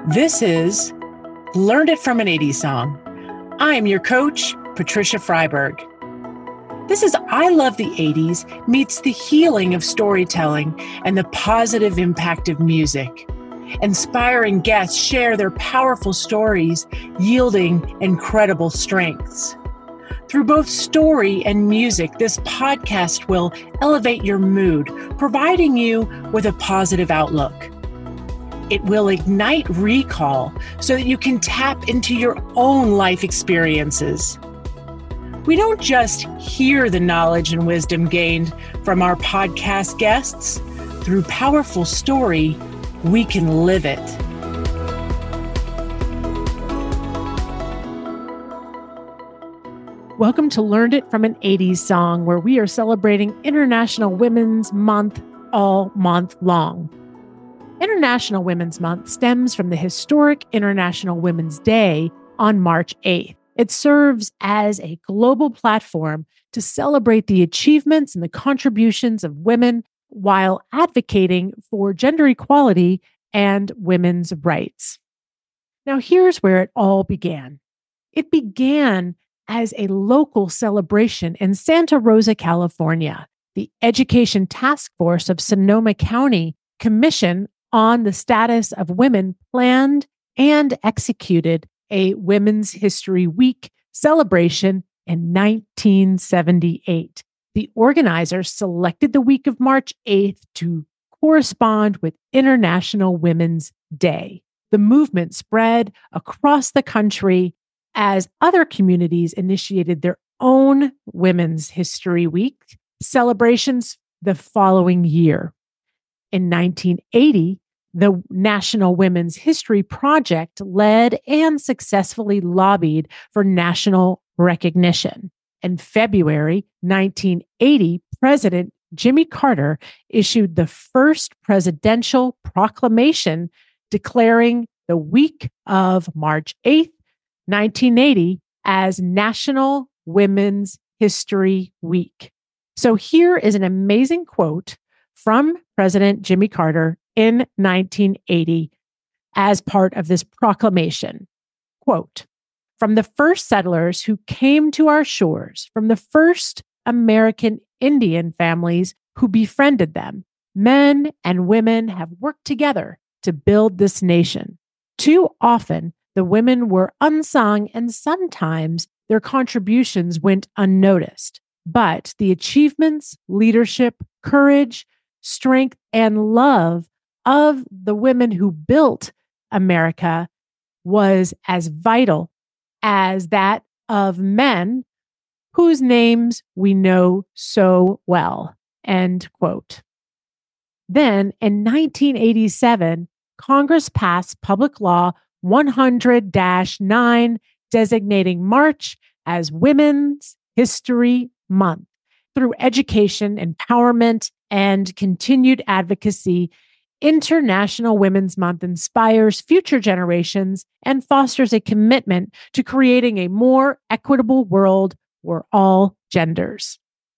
This is Learned It from an 80s Song. I'm your coach, Patricia Freiberg. This is I Love the 80s meets the healing of storytelling and the positive impact of music. Inspiring guests share their powerful stories, yielding incredible strengths. Through both story and music, this podcast will elevate your mood, providing you with a positive outlook. It will ignite recall so that you can tap into your own life experiences. We don't just hear the knowledge and wisdom gained from our podcast guests. Through powerful story, we can live it. Welcome to Learned It from an 80s Song, where we are celebrating International Women's Month all month long. International Women's Month stems from the historic International Women's Day on March 8th. It serves as a global platform to celebrate the achievements and the contributions of women while advocating for gender equality and women's rights. Now, here's where it all began. It began as a local celebration in Santa Rosa, California. The Education Task Force of Sonoma County Commission on the Status of Women planned and executed a Women's History Week celebration in 1978. The organizers selected the week of March 8th to correspond with International Women's Day. The movement spread across the country as other communities initiated their own Women's History Week celebrations the following year. In 1980, the National Women's History Project led and successfully lobbied for national recognition. In February 1980, President Jimmy Carter issued the first presidential proclamation declaring the week of March 8th, 1980, as National Women's History Week. So here is an amazing quote from President Jimmy Carter in 1980 as part of this proclamation. Quote, "From the first settlers who came to our shores, from the first American Indian families who befriended them, men and women have worked together to build this nation. Too often, the women were unsung and sometimes their contributions went unnoticed. But the achievements, leadership, courage, strength, and love of the women who built America was as vital as that of men whose names we know so well." End quote. Then in 1987, Congress passed Public Law 100-9, designating March as Women's History Month. Through education, empowerment, and continued advocacy, International Women's Month inspires future generations and fosters a commitment to creating a more equitable world for all genders.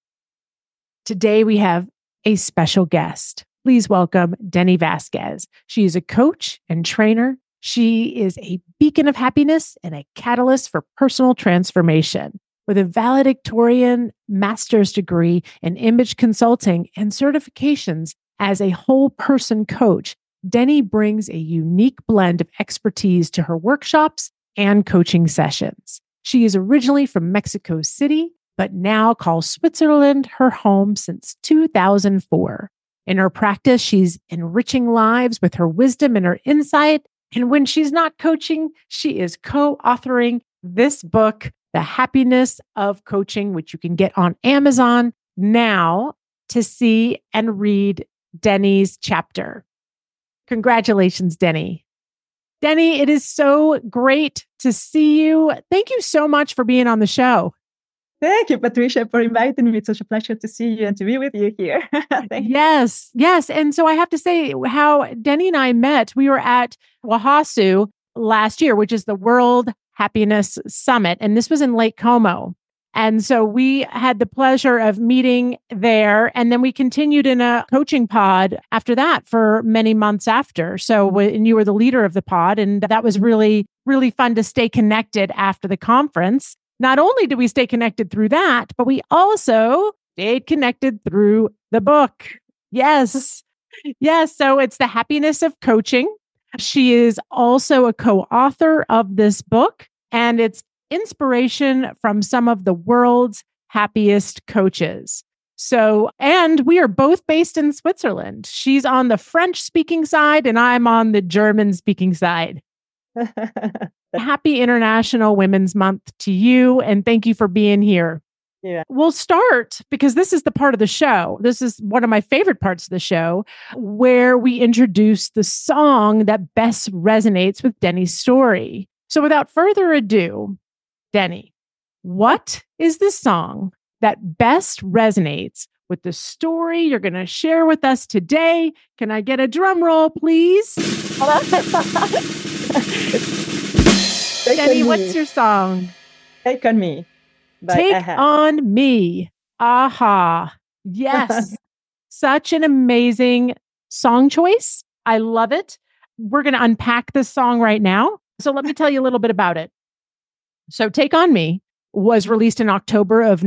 Today, we have a special guest. Please welcome Denny Vasquez. She is a coach and trainer. She is a beacon of happiness and a catalyst for personal transformation. With a valedictorian master's degree in image consulting and certifications as a whole person coach, Denny brings a unique blend of expertise to her workshops and coaching sessions. She is originally from Mexico City, but now calls Switzerland her home since 2004. In her practice, she's enriching lives with her wisdom and her insight. And when she's not coaching, she is co-authoring this book, The Happiness of Coaching, which you can get on Amazon now to see and read Denny's chapter. Congratulations, Denny. Denny, it is so great to see you. Thank you so much for being on the show. Thank you, Patricia, for inviting me. It's such a pleasure to see you and to be with you here. Thank you. Yes. And so I have to say how Denny and I met. We were at WAHASU last year, which is the World Happiness Summit. And this was in Lake Como. And so we had the pleasure of meeting there. And then we continued in a coaching pod after that for many months after. So, and you were the leader of the pod. And that was really, really fun to stay connected after the conference. Not only did we stay connected through that, but we also stayed connected through the book. Yes. Yes. So it's The Happiness of Coaching. She is also a co-author of this book, and it's inspiration from some of the world's happiest coaches. So, and we are both based in Switzerland. She's on the French speaking side and I'm on the German speaking side. Happy International Women's Month to you. And thank you for being here. Yeah. We'll start because this is the part of the show. This is one of my favorite parts of the show where we introduce the song that best resonates with Denny's story. So without further ado, Denny, what is the song that best resonates with the story you're going to share with us today? Can I get a drum roll, please? Denny, what's your song? Take on Me. Take on Me. Aha. Yes. Such an amazing song choice. I love it. We're going to unpack this song right now. So let me tell you a little bit about it. So Take On Me was released in October of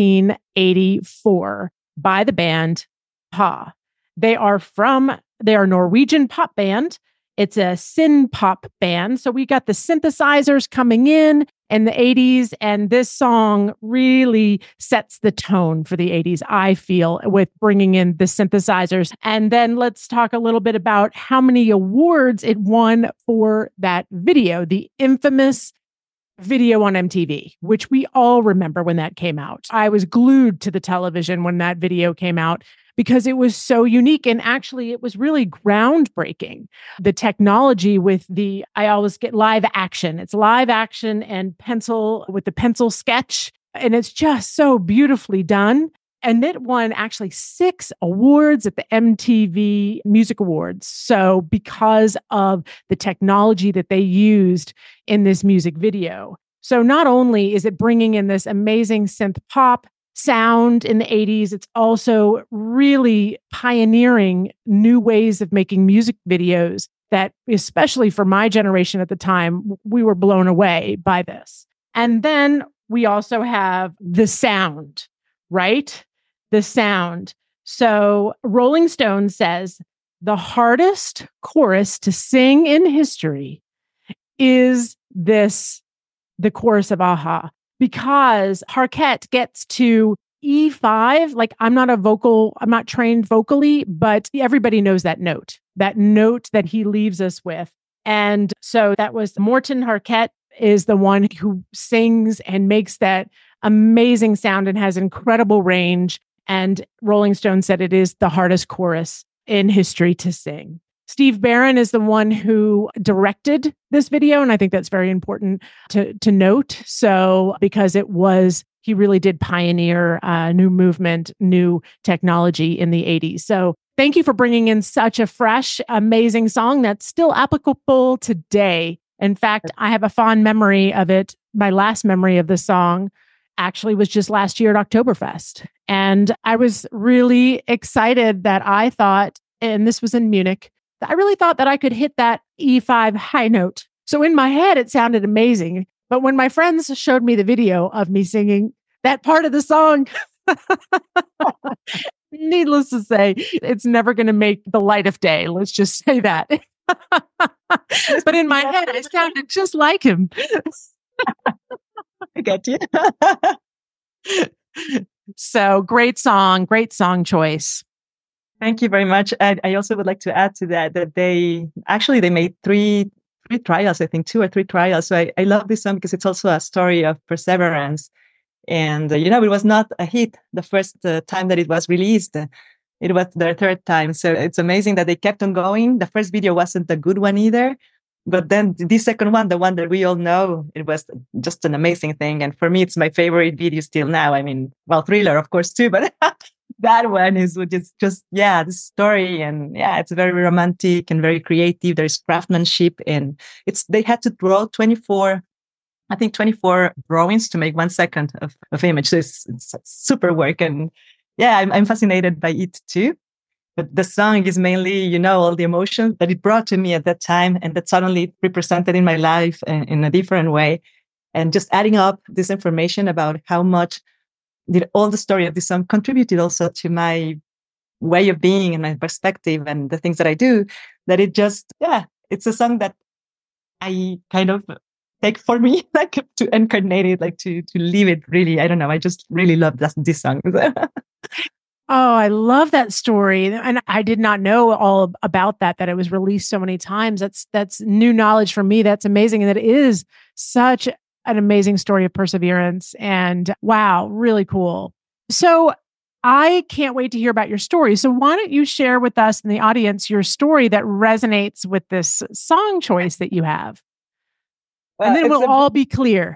1984 by the band Ha. They are a Norwegian pop band. It's a synth pop band. So we got the synthesizers coming in the 80s, and this song really sets the tone for the 80s, I feel, with bringing in the synthesizers. And then let's talk a little bit about how many awards it won for that video, the infamous video on MTV, which we all remember when that came out. I was glued to the television when that video came out because it was so unique. And actually, it was really groundbreaking. The technology with I always get live action. It's live action and pencil with the pencil sketch. And it's just so beautifully done. And it won actually 6 awards at the MTV Music Awards. So because of the technology that they used in this music video. So not only is it bringing in this amazing synth pop sound in the 80s, it's also really pioneering new ways of making music videos that, especially for my generation at the time, we were blown away by this. And then we also have the sound, right? The sound. So Rolling Stone says the hardest chorus to sing in history is the chorus of Aha, because Harkett gets to E5. Like I'm not trained vocally, but everybody knows that note that he leaves us with. And so that was Morten Harkett is the one who sings and makes that amazing sound and has incredible range. And Rolling Stone said it is the hardest chorus in history to sing. Steve Barron is the one who directed this video. And I think that's very important to note. So, because he really did pioneer new movement, new technology in the 80s. So thank you for bringing in such a fresh, amazing song that's still applicable today. In fact, I have a fond memory of it. My last memory of the song actually was just last year at Oktoberfest. And I was really excited that I thought, and this was in Munich, I really thought that I could hit that E5 high note. So in my head, it sounded amazing. But when my friends showed me the video of me singing that part of the song, needless to say, it's never going to make the light of day. Let's just say that. But in my head, I sounded just like him. I get you. So great song choice. Thank you very much. I also would like to add to that they made three trials, I think 2 or 3 trials. So I love this song because it's also a story of perseverance. And, it was not a hit the first time that it was released. It was their 3rd time. So it's amazing that they kept on going. The first video wasn't a good one either. But then the second one, the one that we all know, it was just an amazing thing. And for me, it's my favorite video still now. I mean, well, Thriller, of course, too. But that one is just the story. And it's very romantic and very creative. There's craftsmanship. And they had to draw 24 I think 24 drawings to make 1 second of image. So it's super work. And yeah, I'm fascinated by it too. But the song is mainly, all the emotions that it brought to me at that time and that suddenly represented in my life in a different way. And just adding up this information about how much did all the story of this song contributed also to my way of being and my perspective and the things that I do, that it's a song that I kind of take for me, like to incarnate it, like to live it really. I don't know. I just really love this song. Oh, I love that story. And I did not know all about that it was released so many times. That's new knowledge for me. That's amazing. And that is such an amazing story of perseverance. And wow, really cool. So I can't wait to hear about your story. So why don't you share with us and the audience your story that resonates with this song choice that you have? And then we'll all be clear.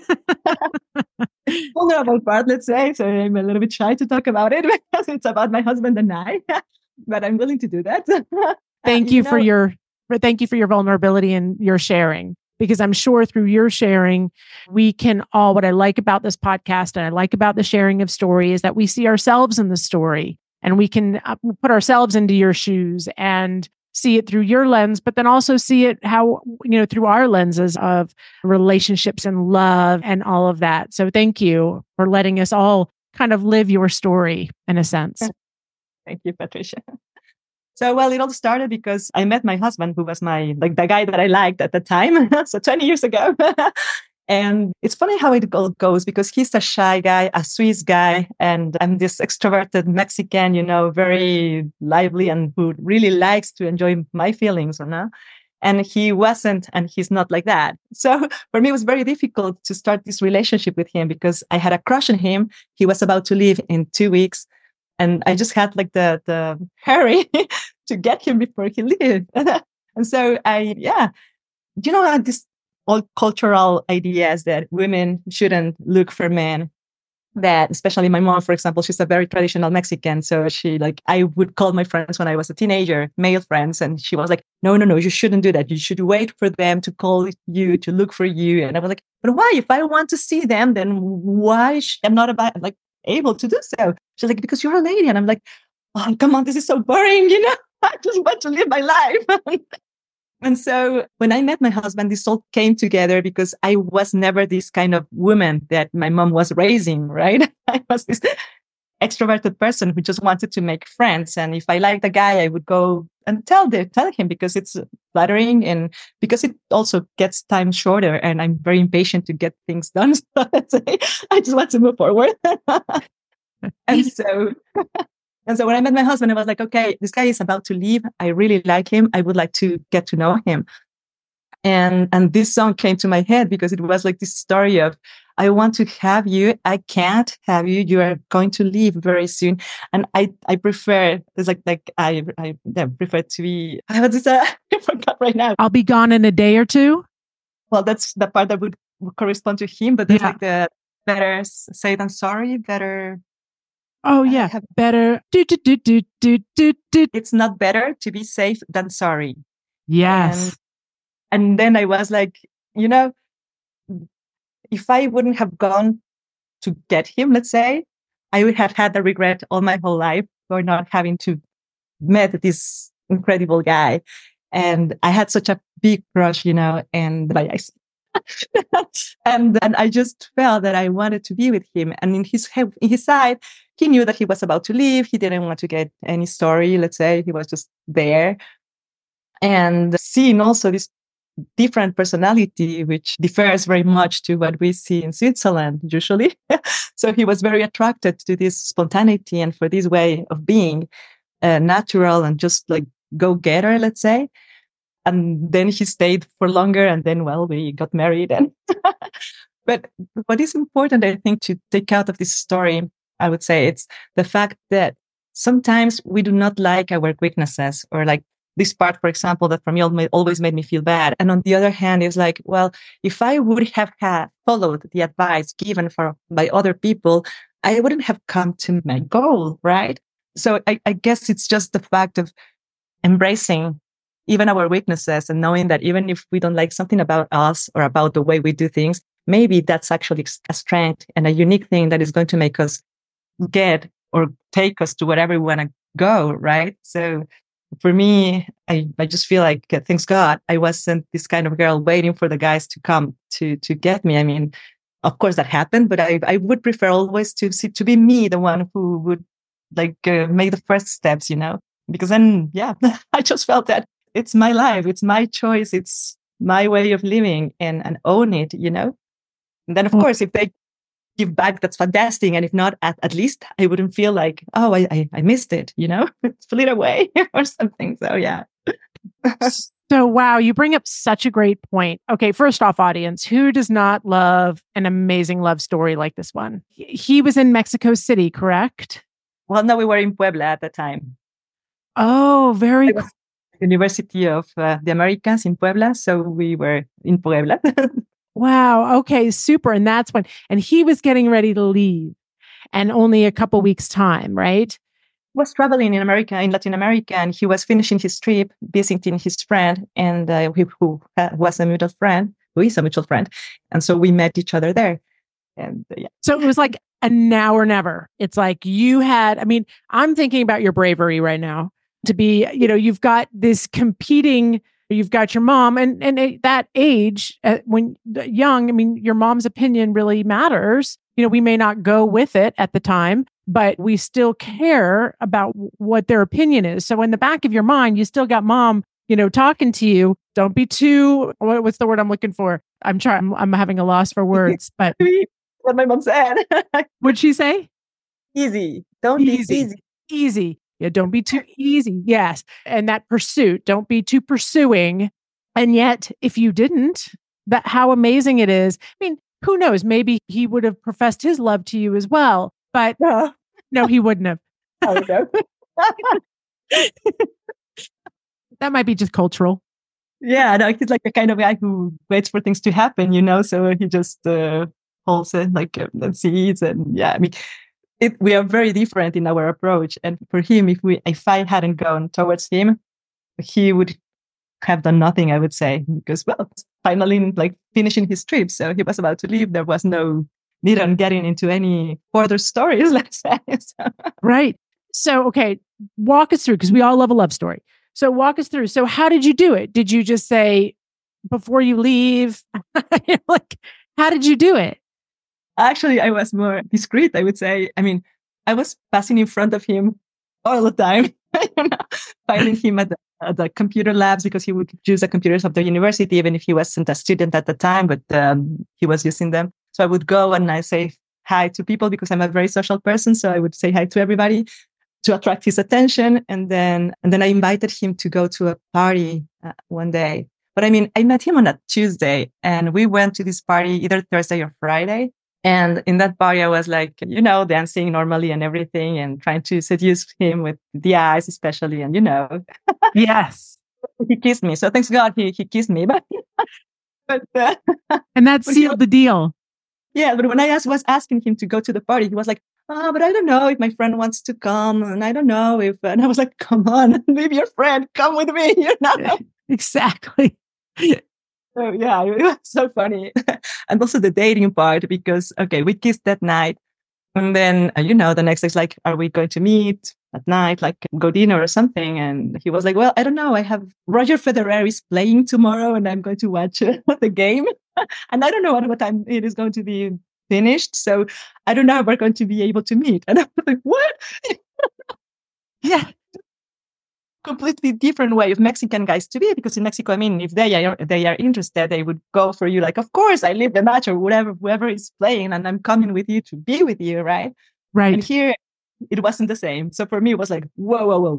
Vulnerable part, let's say. So I'm a little bit shy to talk about it because it's about my husband and I, but I'm willing to do that. Thank you for your vulnerability and your sharing, because I'm sure through your sharing, we can all, what I like about this podcast and I like about the sharing of story is that we see ourselves in the story and we can put ourselves into your shoes and see it through your lens, but then also see it through our lenses of relationships and love and all of that. So thank you for letting us all kind of live your story in a sense. Thank you, Patricia. So, well, it all started because I met my husband, who was the guy that I liked at the time. So 20 years ago. And it's funny how it all goes because he's a shy guy, a Swiss guy, and I'm this extroverted Mexican, very lively and who really likes to enjoy my feelings, And he wasn't, and he's not like that. So for me, it was very difficult to start this relationship with him because I had a crush on him. He was about to leave in 2 weeks. And I just had the hurry to get him before he left. And so this all cultural ideas that women shouldn't look for men, that especially my mom, for example, she's a very traditional Mexican. So I would call my friends when I was a teenager, male friends. And she was like, no, you shouldn't do that. You should wait for them to call you, to look for you. And I was like, but why? If I want to see them, then why I'm not able to do so? She's like, because you're a lady. And I'm like, oh, come on, this is so boring. I just want to live my life. And so when I met my husband, this all came together because I was never this kind of woman that my mom was raising, right? I was this extroverted person who just wanted to make friends. And if I liked a guy, I would go and tell him because it's flattering and because it also gets time shorter. And I'm very impatient to get things done. So I just want to move forward. And so when I met my husband, I was like, okay, this guy is about to leave. I really like him. I would like to get to know him. And this song came to my head because it was like this story of, I want to have you. I can't have you. You are going to leave very soon. And I prefer, it's I prefer to be, I forgot right now. I'll be gone in a day or two. Well, that's the part that would correspond to him, but there's the better say than sorry, better. Oh, yeah. Better. It's not better to be safe than sorry. Yes. And then I was like, if I wouldn't have gone to get him, let's say, I would have had the regret all my whole life for not having to met this incredible guy. And I had such a big crush, and and I just felt that I wanted to be with him. And in his side, he knew that he was about to leave. He didn't want to get any story, let's say. He was just there. And seeing also this different personality, which differs very much to what we see in Switzerland, usually. So he was very attracted to this spontaneity and for this way of being natural and just go-getter, let's say. And then he stayed for longer, and then, we got married. And but what is important, I think, to take out of this story, I would say, it's the fact that sometimes we do not like our weaknesses, or this part, for example, that for me always made me feel bad. And on the other hand, it's if I would have followed the advice given by other people, I wouldn't have come to my goal, right? So I guess it's just the fact of embracing even our weaknesses and knowing that even if we don't like something about us or about the way we do things, maybe that's actually a strength and a unique thing that is going to make us get or take us to wherever we want to go, right? So for me, I just feel like, thanks God, I wasn't this kind of girl waiting for the guys to come to get me. I mean, of course that happened, but I would prefer always to be me, the one who would like make the first steps, because then, yeah, I just felt that it's my life, it's my choice, it's my way of living, and own it, And then, of course, if they give back, that's fantastic. And if not, at least I wouldn't feel like, oh, I missed it, it flew away or something. So, yeah. So, wow, you bring up such a great point. Okay, first off, audience, who does not love an amazing love story like this one? He was in Mexico City, correct? Well, no, we were in Puebla at the time. Oh, very cool. University of the Americas in Puebla. So we were in Puebla. Wow. Okay, super. And that's when, and he was getting ready to leave and only a couple weeks time, right? Was traveling in Latin America, and he was finishing his trip, visiting his friend, and who is a mutual friend. And so we met each other there. And yeah. So it was like a now or never. It's like I'm thinking about your bravery right now to be, you've got this competing, you've got your mom and at that age, when young, your mom's opinion really matters. We may not go with it at the time, but we still care about what their opinion is. So in the back of your mind, you still got mom, talking to you. Don't be too, what's the word I'm looking for? I'm having a loss for words, but what my mom said. What'd she say? Easy. Don't be easy. Easy. Yeah, don't be too easy. Yes. And that pursuit, don't be too pursuing. And yet, if you didn't, how amazing it is. Who knows? Maybe he would have professed his love to you as well. But no, he wouldn't have. I don't know. That might be just cultural. Yeah, no, he's like the kind of guy who waits for things to happen, So he just holds it like and sees, and yeah, we are very different in our approach. And for him, if I hadn't gone towards him, he would have done nothing, I would say, because finally like finishing his trip, so he was about to leave. There was no need on getting into any further stories, let's say. Right. So, okay, walk us through, because we all love a love story. So walk us through. So how did you do it? Did you just say, before you leave, like, how did you do it? Actually, I was more discreet, I would say. I was passing in front of him all the time, finding him at the computer labs, because he would use the computers of the university, even if he wasn't a student at the time, but he was using them. So I would go and I say hi to people, because I'm a very social person. So I would say hi to everybody to attract his attention. And then I invited him to go to a party one day. But I met him on a Tuesday, and we went to this party either Thursday or Friday. And in that party, I was like, dancing normally and everything, and trying to seduce him with the eyes, especially. And, Yes. He kissed me. So thanks God he kissed me. But and that sealed the deal. Yeah. But when I was asking him to go to the party, he was like, but I don't know if my friend wants to come. And I don't know if, and I was like, come on, leave your friend, come with me. Exactly. So yeah, it was so funny. And also the dating part, because, okay, we kissed that night. And then, the next day is like, are we going to meet at night, like go dinner or something? And he was like, well, I don't know. I have Roger Federer is playing tomorrow, and I'm going to watch the game. And I don't know at what time it is going to be finished. So I don't know if we're going to be able to meet. And I was like, what? Yeah. Completely different way of Mexican guys to be, because in Mexico, if they are interested, they would go for you, like, of course, I leave the match or whoever is playing, and I'm coming with you to be with you, right? Right. And here, it wasn't the same. So for me, it was like, whoa.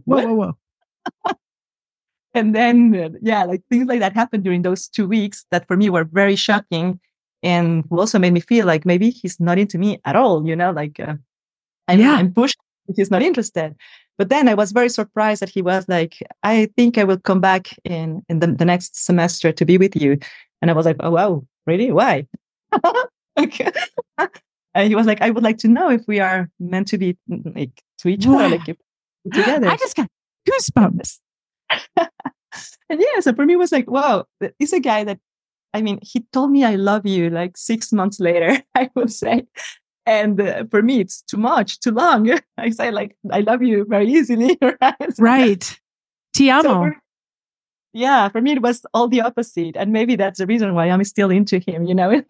And then, like things like that happened during those 2 weeks that for me were very shocking, and also made me feel like maybe he's not into me at all. I'm pushed. He's not interested. But then I was very surprised that he was like, I think I will come back in the next semester to be with you. And I was like, oh, wow, really? Why? Okay. And he was like, I would like to know if we are meant to be like to each other, like together. I just got goosebumps. And yeah, so for me, it was like, wow, it's a guy that I mean, he told me I love you like 6 months later, I would say. And for me, it's too much, too long. I say like, I love you very easily. Right. Right. Ti So amo. yeah, for me, it was all the opposite. And maybe that's the reason why I'm still into him, you know?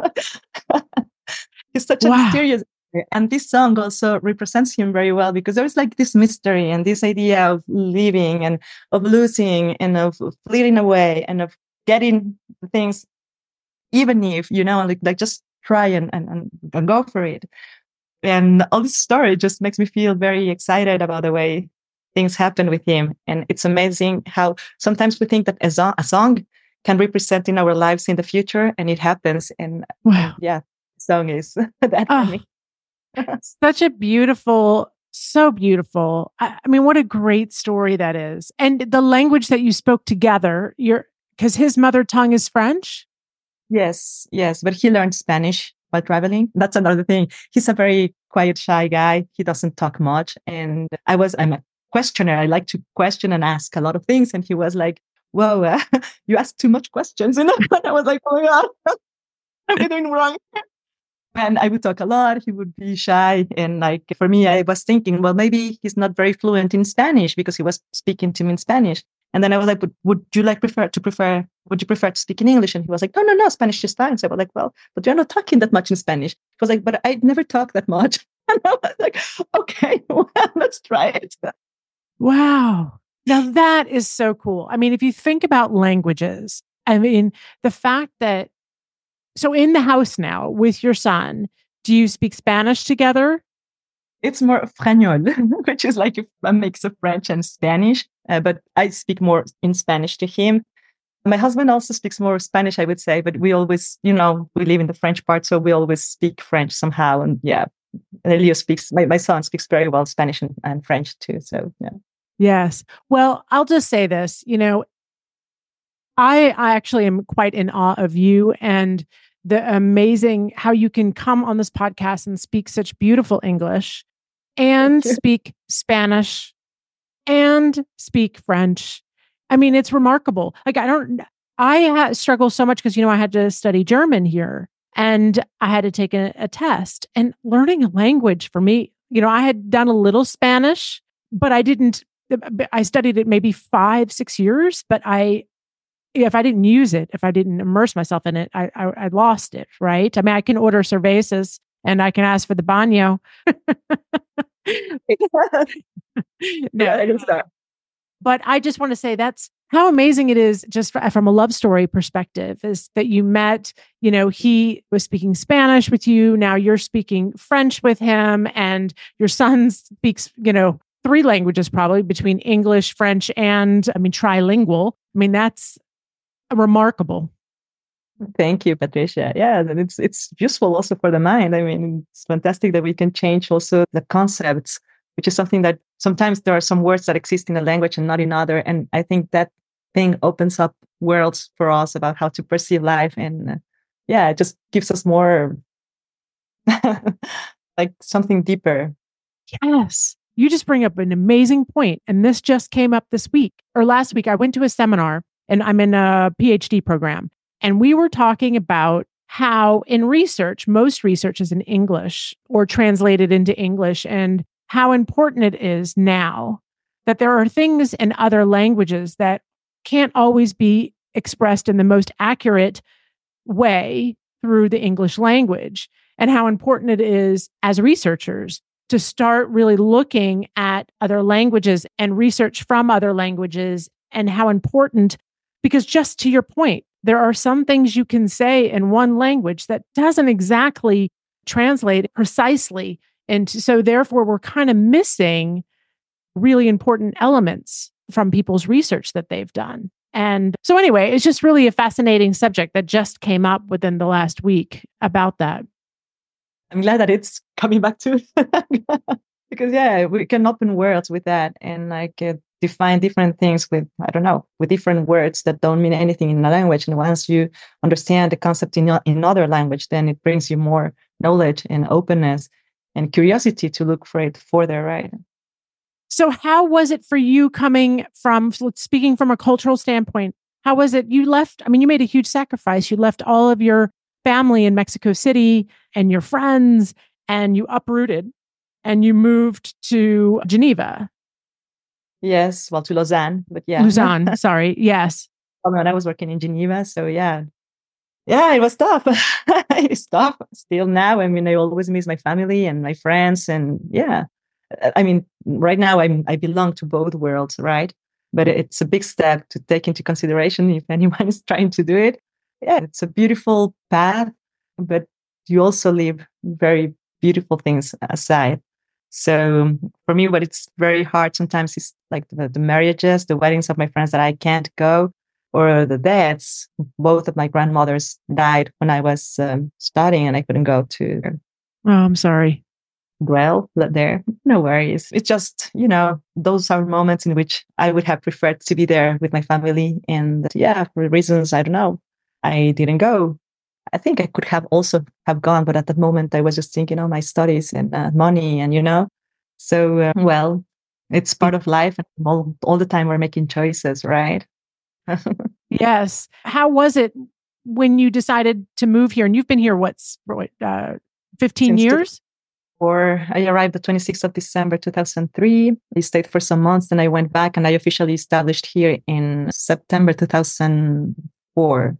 He's such a Wow. mysterious. And this song also represents him very well because there's like this mystery and this idea of living and of losing and of fleeting away and of getting things, even if, like just try and go for it. And all this story just makes me feel very excited about the way things happen with him. And it's amazing how sometimes we think that a song can represent in our lives in the future, and it happens. And Wow. yeah, song is that for me. Such a beautiful, so beautiful. I mean, what a great story that is. And the language that you spoke together, because his mother tongue is French. Yes, yes. But he learned Spanish while traveling. That's another thing. He's a very quiet, shy guy. He doesn't talk much. And I'm a questioner. I like to question and ask a lot of things. And he was like, whoa, you ask too much questions. And I was like, oh my God, am I doing wrong? And I would talk a lot. He would be shy. And like for me, I was thinking, well, maybe he's not very fluent in Spanish because he was speaking to me in Spanish. And then I was like, would you prefer to speak in English? And he was like, no, Spanish is fine. So I was like, well, but you're not talking that much in Spanish. He was like, but I never talk that much. And I was like, okay, well, let's try it. Wow. Now that is so cool. I mean, if you think about languages, I mean, the fact that, so in the house now with your son, do you speak Spanish together? It's more Fragnol, which is like a mix of French and Spanish. But I speak more in Spanish to him. My husband also speaks more Spanish, I would say, but we always, we live in the French part, so we always speak French somehow. And yeah, Leo speaks, my son speaks very well Spanish and French too. So yeah. Yes. Well, I'll just say this, I actually am quite in awe of you and the amazing how you can come on this podcast and speak such beautiful English and speak Spanish and speak French. I mean, it's remarkable. Like, I struggle so much because, I had to study German here and I had to take a test, and learning a language for me, I had done a little Spanish, but I studied it maybe 5-6 years, but if I didn't use it, if I didn't immerse myself in it, I lost it. Right. I mean, I can order cervezas and I can ask for the baño. No, but I just want to say that's how amazing it is just from a love story perspective is that you met, he was speaking Spanish with you. Now you're speaking French with him and your son speaks, 3 languages probably between English, French, and trilingual. I mean, that's remarkable. Thank you, Patricia. Yeah, and it's useful also for the mind. I mean, it's fantastic that we can change also the concepts, which is something that sometimes there are some words that exist in a language and not in other. And I think that thing opens up worlds for us about how to perceive life. And it just gives us more like something deeper. Yes. You just bring up an amazing point. And this just came up this week or last week. I went to a seminar and I'm in a PhD program. And we were talking about how in research, most research is in English or translated into English, and how important it is now that there are things in other languages that can't always be expressed in the most accurate way through the English language, and how important it is as researchers to start really looking at other languages and research from other languages, and how important, because just to your point, there are some things you can say in one language that doesn't exactly translate precisely. And so therefore, we're kind of missing really important elements from people's research that they've done. And so anyway, it's just really a fascinating subject that just came up within the last week about that. I'm glad that it's coming back to because we can open worlds with that and define different things with, I don't know, with different words that don't mean anything in a language. And once you understand the concept in another language, then it brings you more knowledge and openness and curiosity to look for it further, right? So how was it for you coming from, speaking from a cultural standpoint, How was it? You left, I mean, you made a huge sacrifice. You left all of your family in Mexico City and your friends, and you uprooted and you moved to Geneva. Yes, well, to Lausanne, but yeah. Lausanne, sorry. Yes. Oh, no, I was working in Geneva, so yeah. Yeah, it was tough. It's tough still now. I mean, I always miss my family and my friends, and yeah. I mean, right now I belong to both worlds, right? But it's a big step to take into consideration if anyone is trying to do it. Yeah, it's a beautiful path, but you also leave very beautiful things aside. So for me, what it's very hard sometimes is like the marriages, the weddings of my friends that I can't go, or the deaths. Both of my grandmothers died when I was studying, and I couldn't go to. Oh, I'm sorry. Well, there, no worries. It's just, those are moments in which I would have preferred to be there with my family. And yeah, for reasons, I don't know, I didn't go. I think I could have also have gone, but at that moment I was just thinking, my studies and money and, so, well, it's part of life. And all the time we're making choices, right? Yes. How was it when you decided to move here? And you've been here, 15 Since years? Or I arrived the 26th of December 2003. I stayed for some months, then I went back and I officially established here in September 2004.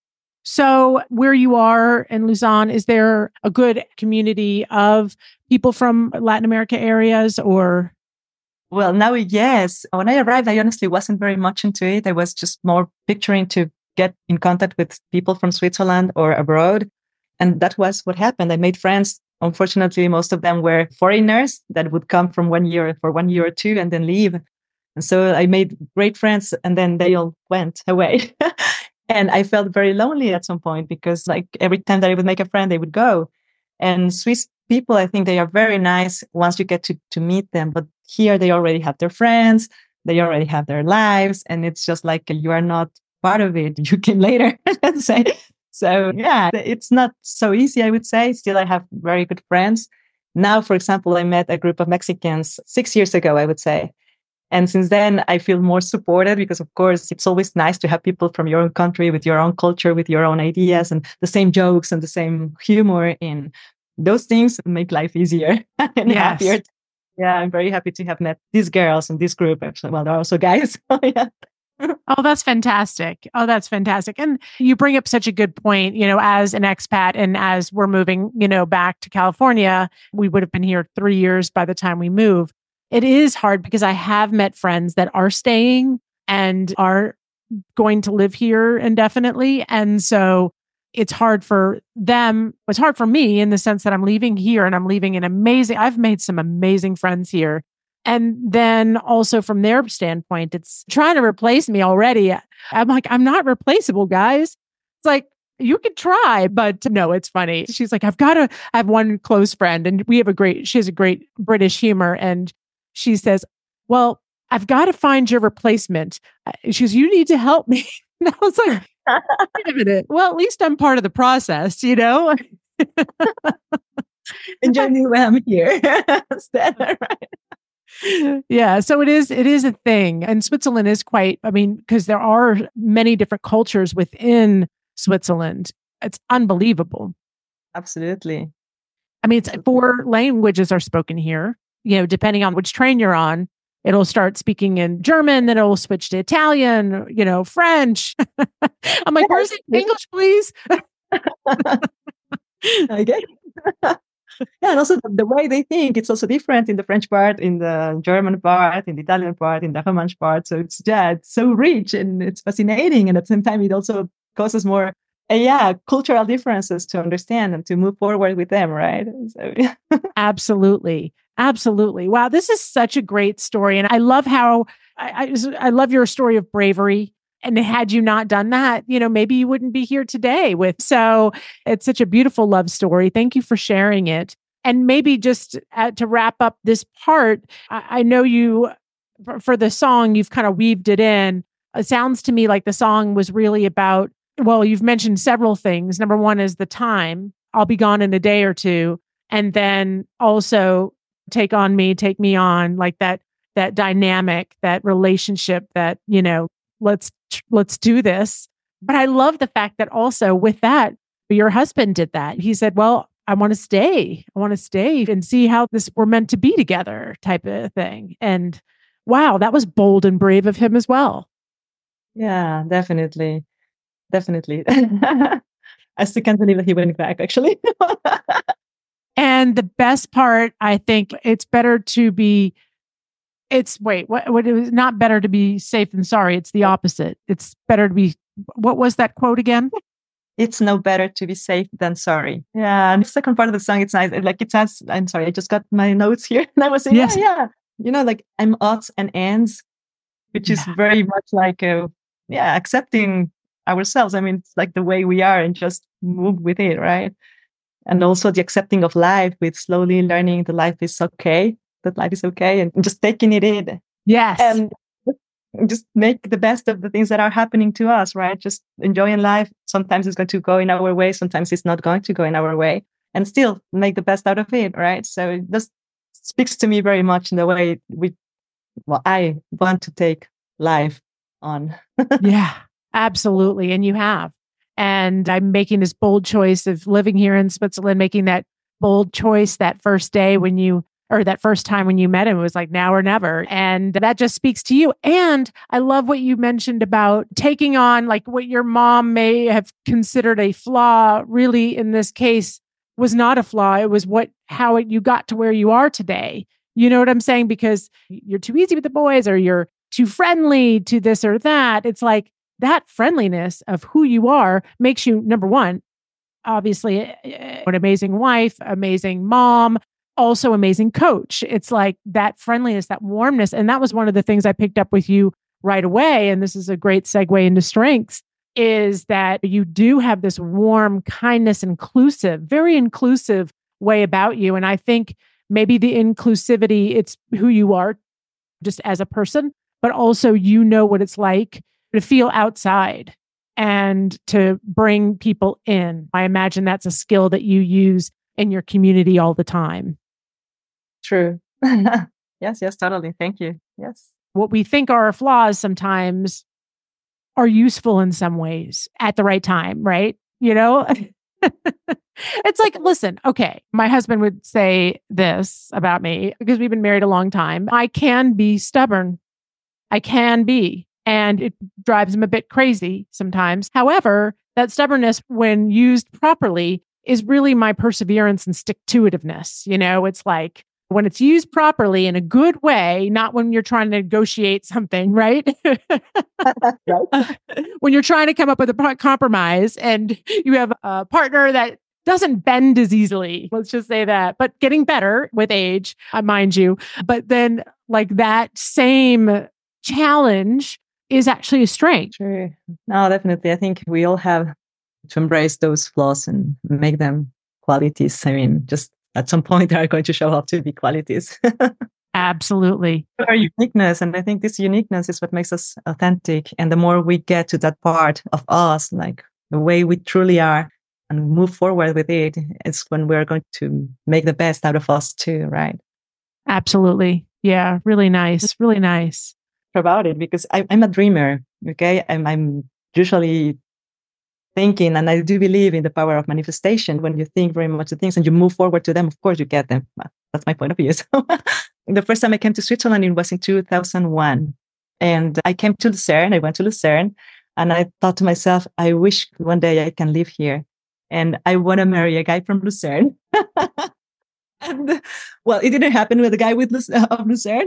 So where you are in Lausanne, is there a good community of people from Latin America areas or? Well, now, yes. When I arrived, I honestly wasn't very much into it. I was just more picturing to get in contact with people from Switzerland or abroad. And that was what happened. I made friends. Unfortunately, most of them were foreigners that would come from 1 year for 1 year or two and then leave. And so I made great friends and then they all went away. And I felt very lonely at some point because like every time that I would make a friend, they would go. And Swiss people, I think they are very nice once you get to meet them. But here they already have their friends, they already have their lives. And it's just like you are not part of it. You came later, let's say. So yeah, it's not so easy, I would say. Still, I have very good friends. Now, for example, I met a group of Mexicans 6 years ago, I would say. And since then, I feel more supported because, of course, it's always nice to have people from your own country with your own culture, with your own ideas and the same jokes and the same humor. And those things make life easier and happier. Yeah, I'm very happy to have met these girls and this group. Actually, well, they're also guys. Yeah. Oh, that's fantastic. Oh, that's fantastic. And you bring up such a good point, as an expat and as we're moving, back to California, we would have been here 3 years by the time we move. It is hard because I have met friends that are staying and are going to live here indefinitely. And so it's hard for them. It's hard for me in the sense that I'm leaving here and I'm leaving I've made some amazing friends here. And then also from their standpoint, it's trying to replace me already. I'm like, I'm not replaceable, guys. It's like, you could try, but no, it's funny. She's like, I have one close friend and she has a great British humor. And she says, well, I've got to find your replacement. She goes, you need to help me. And I was like, wait a minute. Well, at least I'm part of the process, Enjoy me when I'm here. Right? Yeah. So it is a thing. And Switzerland is because there are many different cultures within Switzerland. It's unbelievable. Absolutely. I mean, it's 4 languages are spoken here, depending on which train you're on. It'll start speaking in German, then it'll switch to Italian, French. I'm like, where's the English, please? Okay. Yeah, and also the way they think, it's also different in the French part, in the German part, in the Italian part, in the Romansh part. So it's so rich and it's fascinating. And at the same time, it also causes more, cultural differences to understand and to move forward with them, right? So, yeah. Absolutely. Absolutely. Wow. This is such a great story. And I love how, I love your story of bravery. And had you not done that, maybe you wouldn't be here today so it's such a beautiful love story. Thank you for sharing it. And maybe just to wrap up this part, I know you, for the song, you've kind of weaved it in. It sounds to me like the song was really about, well, you've mentioned several things. Number one is the time. I'll be gone in a day or two. And then also take me on, like that dynamic, that relationship that, let's do this. But I love the fact that also with that, your husband did that. He said, well, I want to stay. I want to stay and see how we're meant to be together type of thing. And wow, that was bold and brave of him as well. Yeah, definitely. Definitely. I still can't believe that he went back, actually. And the best part, I think it's better to be, what it was not better to be safe than sorry. It's the opposite. It's better to be, what was that quote again? It's no better to be safe than sorry. Yeah. And the second part of the song, it's nice. Like it says, I'm sorry, I just got my notes here. And I was saying, Yes. yeah. Like I'm odds and ends, which is very much like, accepting ourselves. I mean, it's like the way we are and just move with it, right? And also the accepting of life with slowly learning that life is okay, and just taking it in. Yes. And just make the best of the things that are happening to us, right? Just enjoying life. Sometimes it's going to go in our way. Sometimes it's not going to go in our way, and still make the best out of it, right? So it just speaks to me very much in the way I want to take life on. Yeah, absolutely. And you have. And I'm making this bold choice of living here in Switzerland, making that bold choice that first day that first time when you met him, it was like now or never. And that just speaks to you. And I love what you mentioned about taking on like what your mom may have considered a flaw, really in this case was not a flaw. It was you got to where you are today. You know what I'm saying? Because you're too easy with the boys or you're too friendly to this or that. It's like that friendliness of who you are makes you, number one, obviously an amazing wife, amazing mom, also amazing coach. It's like that friendliness, that warmness. And that was one of the things I picked up with you right away. And this is a great segue into strengths, is that you do have this warm kindness, very inclusive way about you. And I think maybe the inclusivity, it's who you are just as a person, but also what it's like to feel outside and to bring people in. I imagine that's a skill that you use in your community all the time. True. Yes, totally. Thank you. Yes. What we think are flaws sometimes are useful in some ways at the right time, right? It's like, listen, okay, my husband would say this about me because we've been married a long time. I can be stubborn. I can be. And it drives him a bit crazy sometimes. However, that stubbornness, when used properly, is really my perseverance and stick-to-itiveness. It's like when it's used properly in a good way, not when you're trying to negotiate something, right? Right. When you're trying to come up with a compromise and you have a partner that doesn't bend as easily, let's just say that, but getting better with age, mind you. But then like that same challenge is actually a strength. True. No, definitely. I think we all have to embrace those flaws and make them qualities. I mean, just at some point they are going to show up to be qualities. Absolutely. Our uniqueness. And I think this uniqueness is what makes us authentic. And the more we get to that part of us, like the way we truly are, and move forward with it, it's when we're going to make the best out of us too, right? Absolutely. Yeah. Really nice. Really nice. About it, because I'm a dreamer. Okay. I'm usually thinking, and I do believe in the power of manifestation. When you think very much of things and you move forward to them, of course you get them. That's my point of view. So the first time I came to Switzerland, it was in 2001. And I came to Lucerne. I went to Lucerne and I thought to myself, I wish one day I can live here. And I want to marry a guy from Lucerne. And well, it didn't happen with the guy of Lucerne,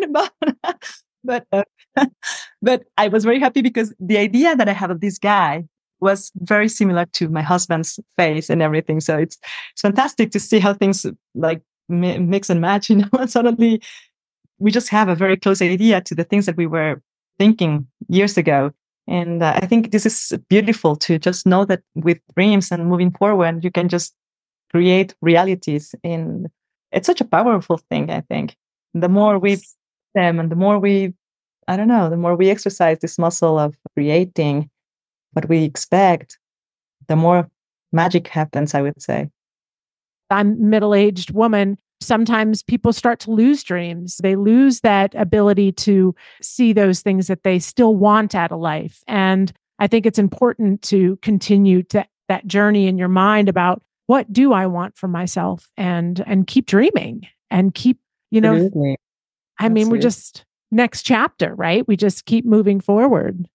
but I was very happy because the idea that I have of this guy was very similar to my husband's face and everything. So it's fantastic to see how things like mix and match. Suddenly we just have a very close idea to the things that we were thinking years ago. And I think this is beautiful to just know that with dreams and moving forward, you can just create realities. And it's such a powerful thing, I think. The more we them and the more the more we exercise this muscle of creating what we expect, the more magic happens, I would say. I'm a middle-aged woman sometimes people start to lose dreams. They lose that ability to see those things that they still want out of life. And I think it's important to continue that journey in your mind about what do I want for myself, and keep dreaming and keep, Absolutely. I mean, we're just next chapter, right? We just keep moving forward.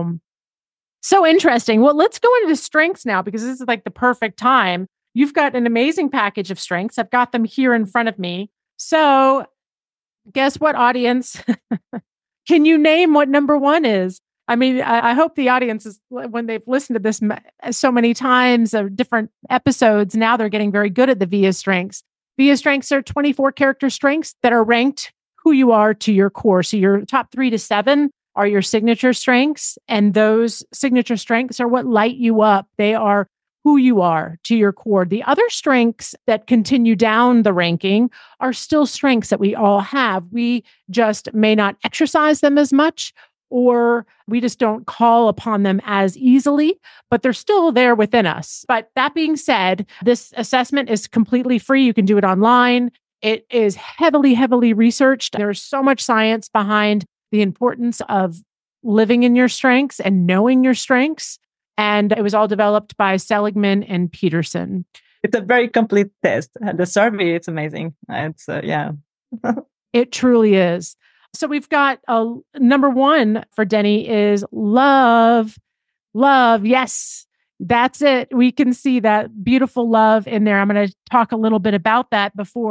So interesting. Well, let's go into strengths now, because this is like the perfect time. You've got an amazing package of strengths. I've got them here in front of me. So guess what, audience? Can you name what number one is? I mean, I hope the audience is, when they've listened to this so many times of different episodes, now they're getting very good at the VIA strengths. VIA strengths are 24 character strengths that are ranked who you are to your core. So your top 3 to 7 are your signature strengths. And those signature strengths are what light you up. They are who you are to your core. The other strengths that continue down the ranking are still strengths that we all have. We just may not exercise them as much, or we just don't call upon them as easily, but they're still there within us. But that being said, this assessment is completely free. You can do it online. It is heavily, heavily researched. There's so much science behind the importance of living in your strengths and knowing your strengths. And it was all developed by Seligman and Peterson. It's a very complete test. The survey, it's amazing. It's, yeah. It truly is. So we've got number one for Denny is love. Love. Yes, that's it. We can see that beautiful love in there. I'm going to talk a little bit about that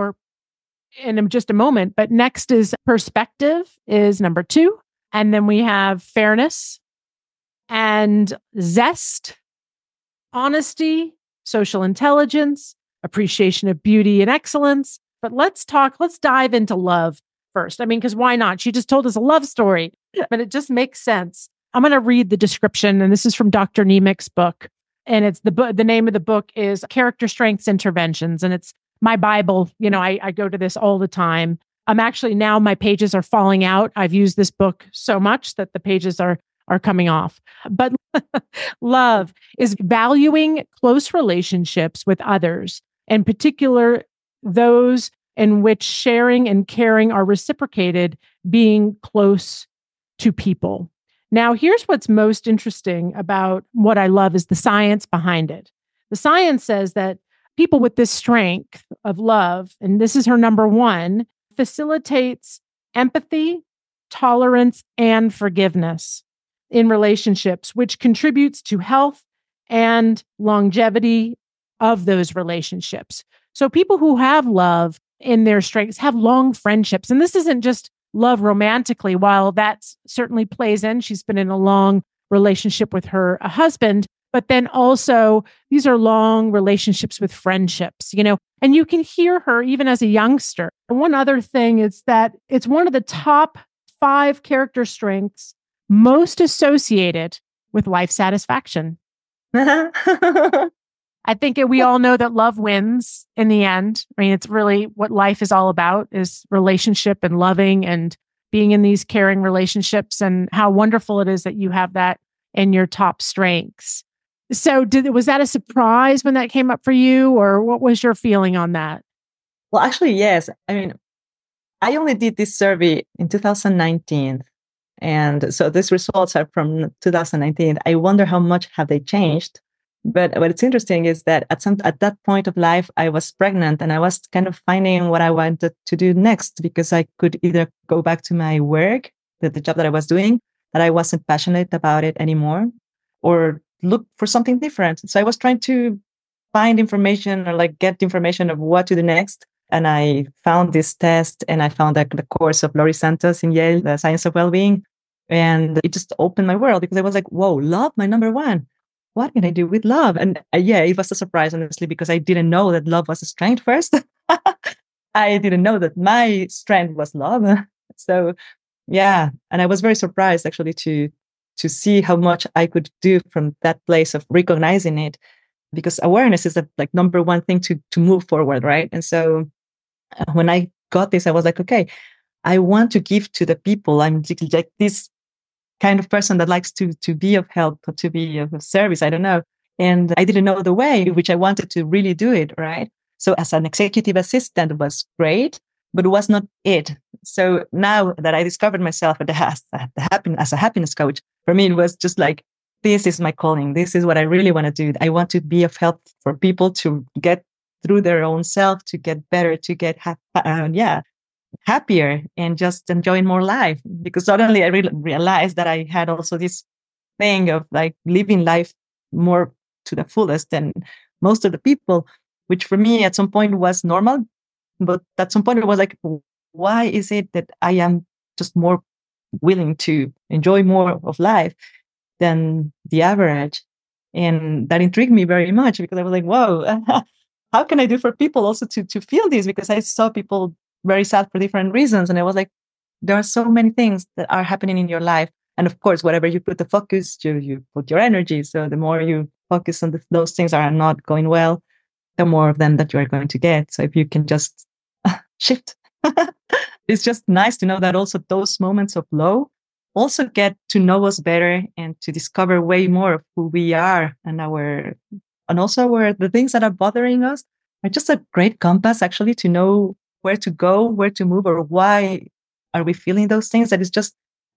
in just a moment. But next is perspective is number 2. And then we have fairness and zest, honesty, social intelligence, appreciation of beauty and excellence. But let's dive into love first. I mean, because why not? She just told us a love story, but it just makes sense. I'm going to read the description, and this is from Dr. Nemec's book. And it's the name of the book is Character Strengths Interventions. And it's my Bible. I go to this all the time. I'm actually, now my pages are falling out. I've used this book so much that the pages are coming off. But love is valuing close relationships with others, in particular, those in which sharing and caring are reciprocated, being close to people. Now, here's what's most interesting about what I love is the science behind it. The science says that people with this strength of love, and this is her number 1, facilitates empathy, tolerance, and forgiveness in relationships, which contributes to health and longevity of those relationships. So people who have love in their strengths have long friendships. And this isn't just love romantically, while that certainly plays in. She's been in a long relationship with her husband, but then also these are long relationships with friendships, and you can hear her even as a youngster. And one other thing is that it's one of the top 5 character strengths most associated with life satisfaction. I think we all know that love wins in the end. I mean, it's really what life is all about, is relationship and loving and being in these caring relationships, and how wonderful it is that you have that in your top strengths. So was that a surprise when that came up for you, or what was your feeling on that? Well, actually, yes. I mean, I only did this survey in 2019. And so these results are from 2019. I wonder how much have they changed. But what it's interesting is that at that point of life, I was pregnant, and I was kind of finding what I wanted to do next, because I could either go back to my work, the job that I was doing, that I wasn't passionate about it anymore, or look for something different. So I was trying to find information, or get information of what to do next. And I found this test, and I found the course of Laurie Santos in Yale, The Science of Wellbeing. And it just opened my world, because I was like, whoa, love, my number 1. What can I do with love? And it was a surprise, honestly, because I didn't know that love was a strength first. I didn't know that my strength was love. So, yeah. And I was very surprised, actually, to see how much I could do from that place of recognizing it, because awareness is the number 1 thing to move forward, right? And so when I got this, I was like, okay, I want to give to the people. I'm like this kind of person that likes to be of help, or to be of service. I don't know. And I didn't know the way in which I wanted to really do it, right? So as an executive assistant was great, but it was not it. So now that I discovered myself as a happiness coach, for me, it was just like, this is my calling. This is what I really want to do. I want to be of help for people to get through their own self, to get better, to get happier and just enjoying more life. Because suddenly I realized that I had also this thing of like living life more to the fullest than most of the people, which for me at some point was normal. But at some point it was like, why is it that I am just more willing to enjoy more of life than the average? And that intrigued me very much, because I was like, whoa, how can I do for people also to feel this? Because I saw people very sad for different reasons. And I was like, there are so many things that are happening in your life. And of course, whatever you put the focus, you put your energy. So the more you focus on those things are not going well, the more of them that you are going to get. So if you can just shift, it's just nice to know that also those moments of low also get to know us better and to discover way more of who we are, and also where the things that are bothering us are just a great compass actually to know where to go, where to move, or why are we feeling those things. That is just,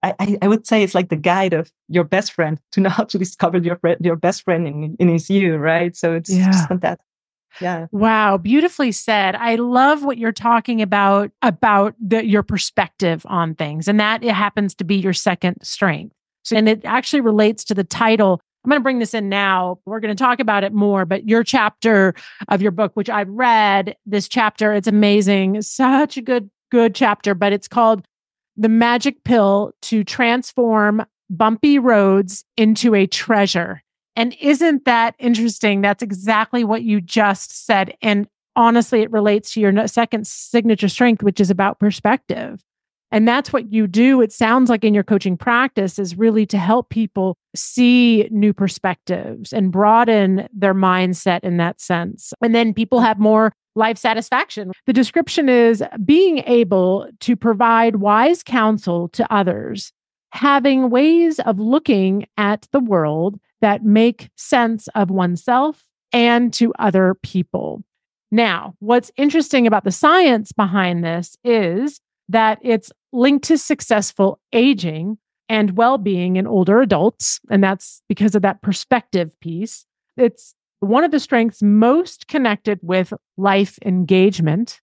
I would say it's like the guide of your best friend to know how to discover your best friend in is you, right? So it's just fantastic. Yeah. Wow. Beautifully said. I love what you're talking about your perspective on things. And that it happens to be your second strength. So, and it actually relates to the title. I'm going to bring this in now. We're going to talk about it more, but your chapter of your book, which I've read this chapter, it's amazing. Such a good chapter, but it's called The Magic Pill to Transform Bumpy Roads into a Treasure. And isn't that interesting? That's exactly what you just said. And honestly, it relates to your second signature strength, which is about perspective. And that's what you do. It sounds like in your coaching practice is really to help people see new perspectives and broaden their mindset in that sense. And then people have more life satisfaction. The description is being able to provide wise counsel to others, having ways of looking at the world that make sense of oneself and to other people. Now, what's interesting about the science behind this is that it's linked to successful aging and well-being in older adults. And that's because of that perspective piece. It's one of the strengths most connected with life engagement.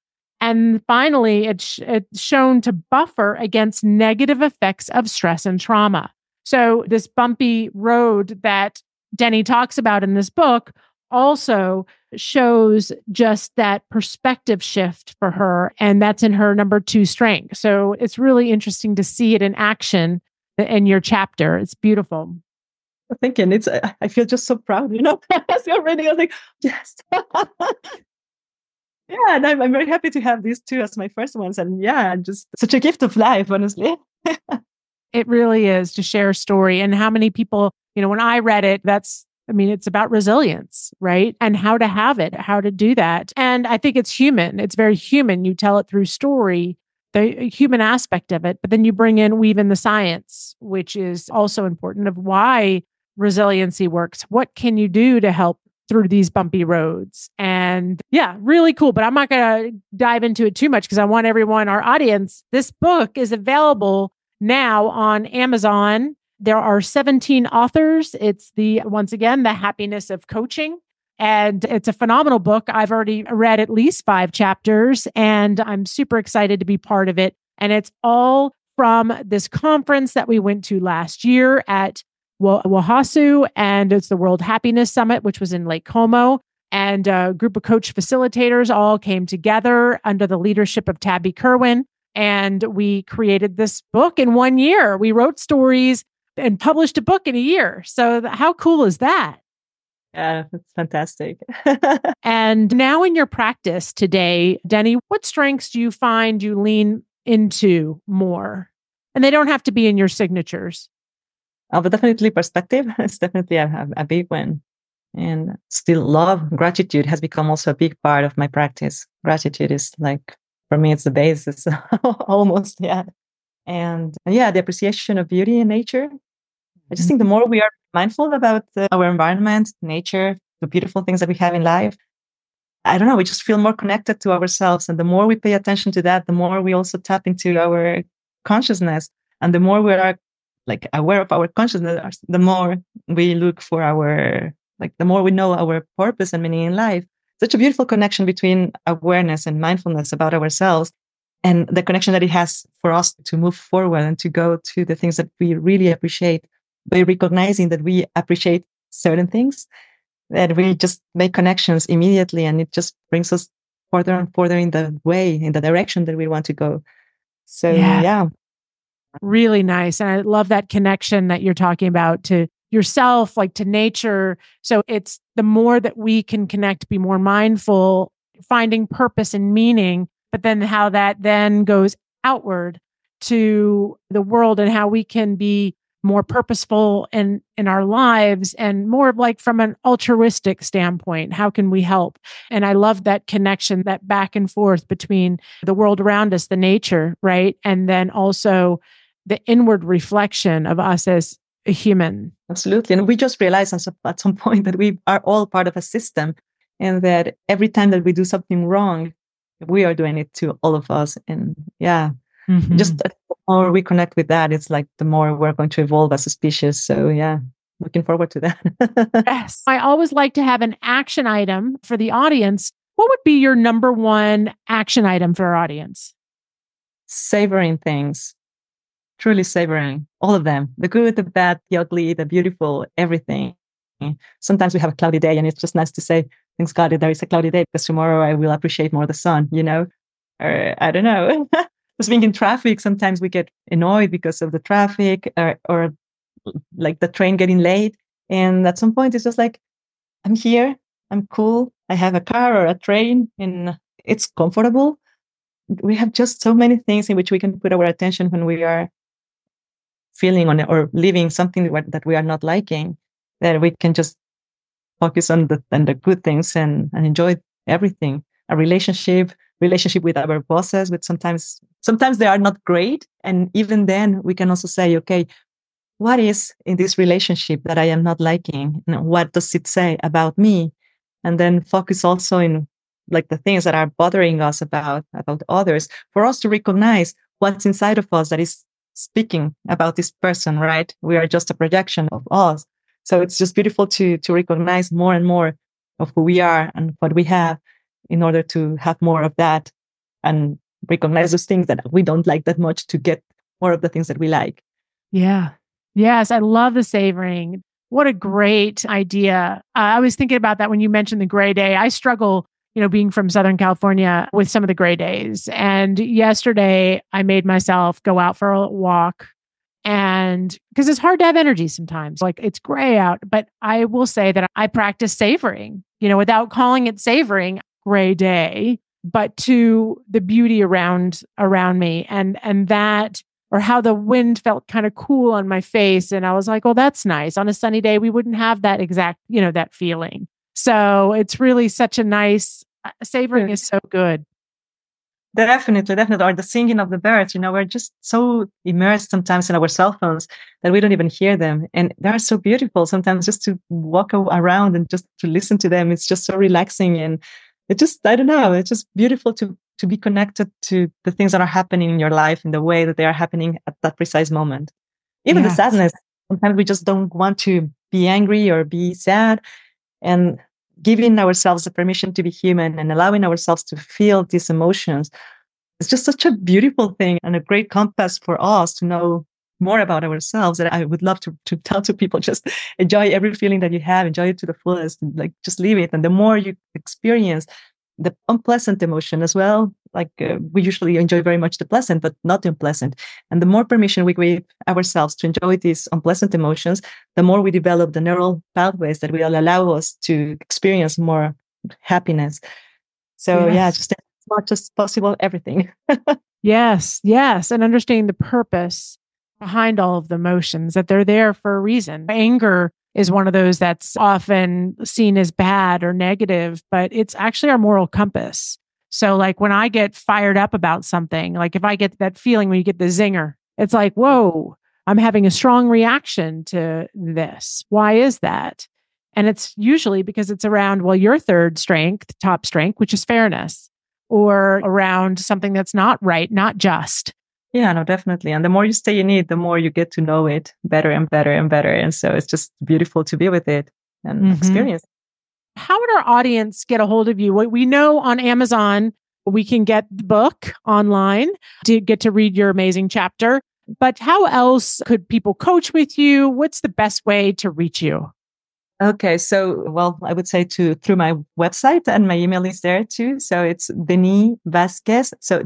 And finally, it's shown to buffer against negative effects of stress and trauma. So this bumpy road that Denny talks about in this book also shows just that perspective shift for her. And that's in her number 2 strength. So it's really interesting to see it in action in your chapter. It's beautiful. Thank you. And I feel just so proud, as you're reading, I was like, yes. Yeah, and I'm very happy to have these 2 as my first ones. And yeah, just such a gift of life, honestly. It really is, to share a story. And how many people, when I read it, it's about resilience, right? And how to have it, how to do that. And I think it's human. It's very human. You tell it through story, the human aspect of it, but then you weave in the science, which is also important, of why resiliency works. What can you do to help through these bumpy roads? And yeah, really cool. But I'm not going to dive into it too much because I want everyone, our audience, this book is available now on Amazon. There are 17 authors. It's once again, The Happiness of Coaching. And it's a phenomenal book. I've already read at least 5 chapters and I'm super excited to be part of it. And it's all from this conference that we went to last year at WAHASU, and it's the World Happiness Summit, which was in Lake Como. And a group of coach facilitators all came together under the leadership of Tabby Kerwin. And we created this book in 1 year. We wrote stories and published a book in a year. So how cool is that? Yeah, that's fantastic. And now in your practice today, Denny, what strengths do you find you lean into more? And they don't have to be in your signatures. But definitely perspective. It's definitely a big one. And still love, gratitude has become also a big part of my practice. Gratitude is like, for me, it's the basis almost. Yeah. And yeah, the appreciation of beauty in nature. I just think the more we are mindful about our environment, nature, the beautiful things that we have in life, I don't know, we just feel more connected to ourselves. And the more we pay attention to that, the more we also tap into our consciousness. And the more we are like aware of our consciousness, the more we look for the more we know our purpose and meaning in life. Such a beautiful connection between awareness and mindfulness about ourselves, and the connection that it has for us to move forward and to go to the things that we really appreciate by recognizing that we appreciate certain things, that we just make connections immediately, and it just brings us further and further in the way, in the direction that we want to go. So, yeah. Really nice. And I love that connection that you're talking about to yourself, like to nature. So it's the more that we can connect, be more mindful, finding purpose and meaning, but then how that then goes outward to the world and how we can be more purposeful in our lives and more like from an altruistic standpoint. How can we help? And I love that connection, that back and forth between the world around us, the nature, right? And then also the inward reflection of us as a human. Absolutely. And we just realized at some point that we are all part of a system, and that every time that we do something wrong, we are doing it to all of us. And just the more we connect with that, it's like the more we're going to evolve as a species. So looking forward to that. Yes. I always like to have an action item for the audience. What would be your number one action item for our audience? Savoring things. Truly savoring all of them, the good, the bad, the ugly, the beautiful, everything. Sometimes we have a cloudy day and it's just nice to say, thanks God there is a cloudy day, because tomorrow I will appreciate more the sun, or I don't know. Just being in traffic, sometimes we get annoyed because of the traffic or like the train getting late. And at some point it's just like, I'm here, I'm cool, I have a car or a train and it's comfortable. We have just so many things in which we can put our attention when we are feeling on it or living something that we are not liking, that we can just focus on the good things and enjoy everything. A relationship with our bosses, with sometimes they are not great. And even then we can also say, okay, what is in this relationship that I am not liking? And what does it say about me? And then focus also in like the things that are bothering us about others, for us to recognize what's inside of us that is speaking about this person, right? We are just a projection of us. So it's just beautiful to recognize more and more of who we are and what we have, in order to have more of that and recognize those things that we don't like that much to get more of the things that we like. Yeah. Yes. I love the savoring. What a great idea. I was thinking about that when you mentioned the gray day. I struggle, being from Southern California, with some of the gray days. And yesterday I made myself go out for a walk, and because it's hard to have energy sometimes, like it's gray out, but I will say that I practice savoring, without calling it savoring, gray day, but to the beauty around me and that, or how the wind felt kind of cool on my face. And I was like, oh, that's nice. On a sunny day, we wouldn't have that exact, that feeling. So it's really such a nice, savoring is so good. Definitely. Or the singing of the birds, we're just so immersed sometimes in our cell phones that we don't even hear them. And they're so beautiful. Sometimes just to walk around and just to listen to them, it's just so relaxing. And it just, I don't know, it's just beautiful to be connected to the things that are happening in your life in the way that they are happening at that precise moment. Even the sadness, sometimes we just don't want to be angry or be sad. And giving ourselves the permission to be human and allowing ourselves to feel these emotions, it's just such a beautiful thing and a great compass for us to know more about ourselves, that I would love to tell to people, just enjoy every feeling that you have, enjoy it to the fullest, like just live it. And the more you experience the unpleasant emotion as well, like we usually enjoy very much the pleasant, but not the unpleasant. And the more permission we give ourselves to enjoy these unpleasant emotions, the more we develop the neural pathways that will allow us to experience more happiness. So just as much as possible, everything. Yes. And understanding the purpose behind all of the emotions, that they're there for a reason. Anger is one of those that's often seen as bad or negative, but it's actually our moral compass. So like when I get fired up about something, like if I get that feeling when you get the zinger, it's like, whoa, I'm having a strong reaction to this. Why is that? And it's usually because it's around, well, your third strength, top strength, which is fairness, or around something that's not right, not just. Yeah, no, definitely. And the more you stay in it, the more you get to know it better and better and better. And so it's just beautiful to be with it and experience. How would our audience get a hold of you? We know on Amazon, we can get the book online to get to read your amazing chapter. But how else could people coach with you? What's the best way to reach you? Okay, so, well, I would say through my website, and my email is there too. So it's Deni Vazquez. So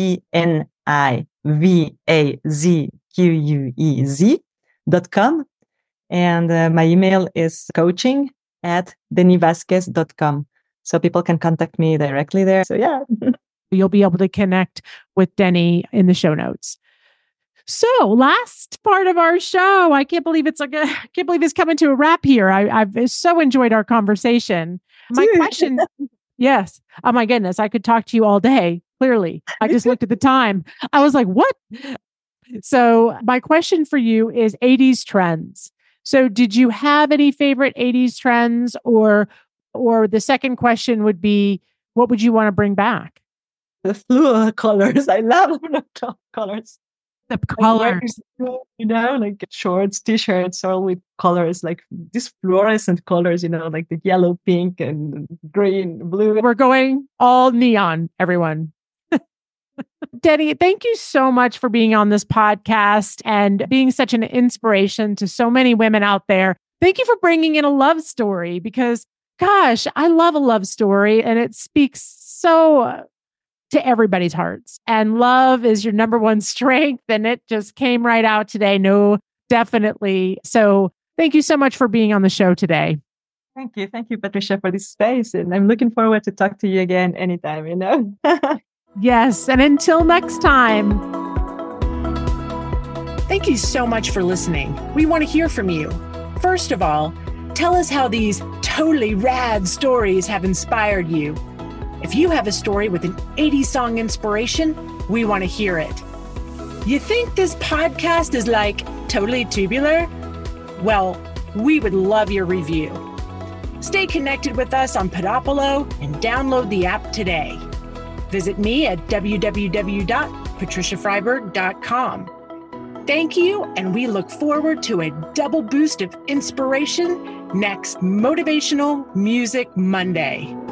DENIVAZQUEZ.com. And my email is coaching@denivazquez.com. So people can contact me directly there. So yeah. You'll be able to connect with Deni in the show notes. So, last part of our show. I can't believe it's coming to a wrap here. I've so enjoyed our conversation. My question, yes. Oh my goodness, I could talk to you all day. Clearly, I just looked at the time. I was like, what? So, my question for you is 80s trends. So, did you have any favorite 80s trends, or the second question would be, what would you want to bring back? The fluor colors. I love the colors. The colors, like shorts, t-shirts, all with colors, like these fluorescent colors, like the yellow, pink, and green, blue. We're going all neon, everyone. Deni, thank you so much for being on this podcast and being such an inspiration to so many women out there. Thank you for bringing in a love story because, gosh, I love a love story and it speaks so to everybody's hearts. And love is your number one strength. And it just came right out today. No, definitely. So thank you so much for being on the show today. Thank you. Thank you, Patricia, for this space. And I'm looking forward to talk to you again anytime, Yes. And until next time. Thank you so much for listening. We want to hear from you. First of all, tell us how these totally rad stories have inspired you. If you have a story with an 80s song inspiration, we want to hear it. You think this podcast is like totally tubular? Well, we would love your review. Stay connected with us on Podopolo and download the app today. Visit me at www.patriciafreiberg.com. Thank you, and we look forward to a double boost of inspiration next Motivational Music Monday.